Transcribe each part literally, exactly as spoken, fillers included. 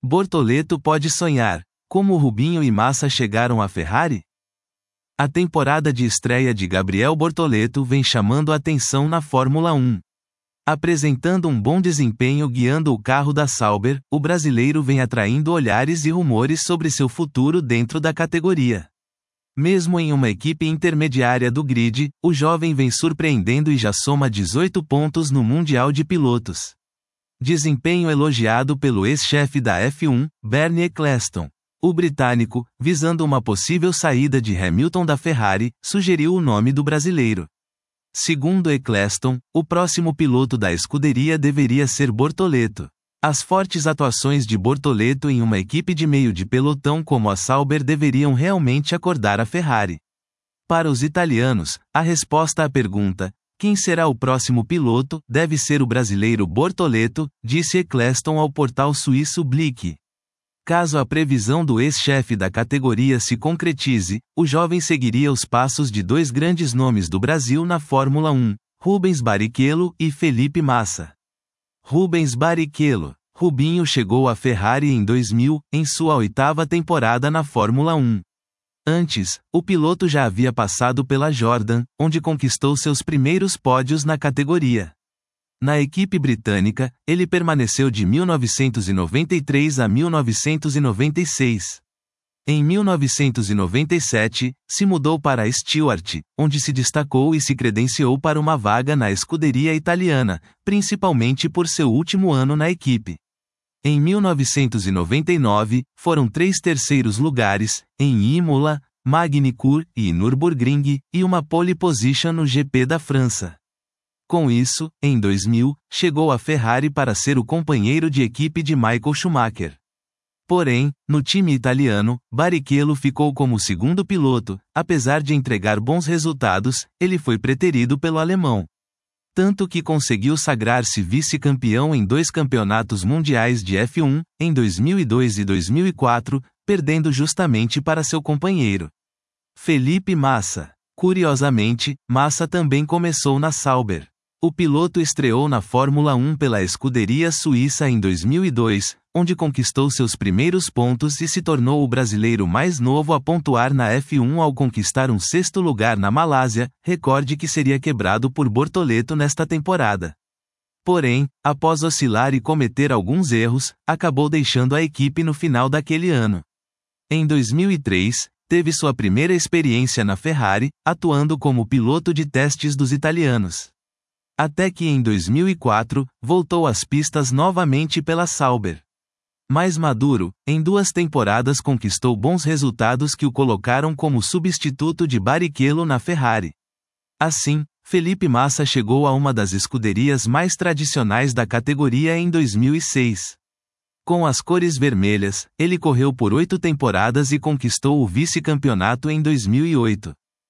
Bortoleto pode sonhar. Como Rubinho e Massa chegaram à Ferrari? A temporada de estreia de Gabriel Bortoleto vem chamando a atenção na Fórmula um. Apresentando um bom desempenho guiando o carro da Sauber, o brasileiro vem atraindo olhares e rumores sobre seu futuro dentro da categoria. Mesmo em uma equipe intermediária do grid, o jovem vem surpreendendo e já soma dezoito pontos no Mundial de Pilotos. Desempenho elogiado pelo ex-chefe da F um, Bernie Ecclestone. O britânico, visando uma possível saída de Hamilton da Ferrari, sugeriu o nome do brasileiro. Segundo Ecclestone, o próximo piloto da escuderia deveria ser Bortoleto. As fortes atuações de Bortoleto em uma equipe de meio de pelotão como a Sauber deveriam realmente acordar a Ferrari. Para os italianos, a resposta à pergunta, quem será o próximo piloto, deve ser o brasileiro Bortoleto, disse Ecclestone ao portal suíço Blick. Caso a previsão do ex-chefe da categoria se concretize, o jovem seguiria os passos de dois grandes nomes do Brasil na Fórmula um, Rubens Barrichello e Felipe Massa. Rubens Barrichello. Rubinho chegou à Ferrari em dois mil, em sua oitava temporada na Fórmula um. Antes, o piloto já havia passado pela Jordan, onde conquistou seus primeiros pódios na categoria. Na equipe britânica, ele permaneceu de mil novecentos e noventa e três a mil novecentos e noventa e seis. Em mil novecentos e noventa e sete, se mudou para Stewart, onde se destacou e se credenciou para uma vaga na escuderia italiana, principalmente por seu último ano na equipe. Em mil novecentos e noventa e nove, foram três terceiros lugares, em Imola, Magny-Cours e Nürburgring, e uma pole position no G P da França. Com isso, em dois mil, chegou à Ferrari para ser o companheiro de equipe de Michael Schumacher. Porém, no time italiano, Barrichello ficou como segundo piloto, apesar de entregar bons resultados, ele foi preterido pelo alemão. Tanto que conseguiu sagrar-se vice-campeão em dois campeonatos mundiais de F um, em dois mil e dois e dois mil e quatro, perdendo justamente para seu companheiro. Felipe Massa. Curiosamente, Massa também começou na Sauber. O piloto estreou na Fórmula um pela escuderia suíça em dois mil e dois, onde conquistou seus primeiros pontos e se tornou o brasileiro mais novo a pontuar na F um ao conquistar um sexto lugar na Malásia, recorde que seria quebrado por Bortoleto nesta temporada. Porém, após oscilar e cometer alguns erros, acabou deixando a equipe no final daquele ano. Em dois mil e três, teve sua primeira experiência na Ferrari, atuando como piloto de testes dos italianos. Até que em dois mil e quatro, voltou às pistas novamente pela Sauber. Mais maduro, em duas temporadas conquistou bons resultados que o colocaram como substituto de Barrichello na Ferrari. Assim, Felipe Massa chegou a uma das escuderias mais tradicionais da categoria em dois mil e seis. Com as cores vermelhas, ele correu por oito temporadas e conquistou o vice-campeonato em dois mil e oito.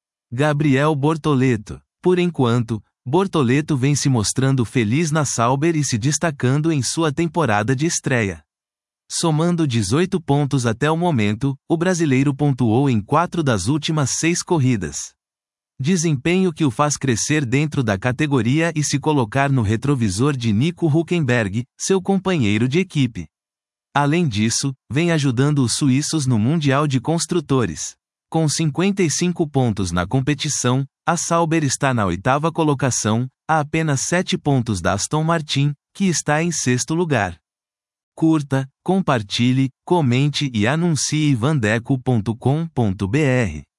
Gabriel Bortoleto. Por enquanto, Bortoleto vem se mostrando feliz na Sauber e se destacando em sua temporada de estreia. Somando dezoito pontos até o momento, o brasileiro pontuou em quatro das últimas seis corridas. Desempenho que o faz crescer dentro da categoria e se colocar no retrovisor de Nico Hülkenberg, seu companheiro de equipe. Além disso, vem ajudando os suíços no Mundial de Construtores. Com cinquenta e cinco pontos na competição, a Sauber está na oitava colocação, a apenas sete pontos da Aston Martin, que está em sexto lugar. Curta, compartilhe, comente e anuncie vandeco ponto com ponto br.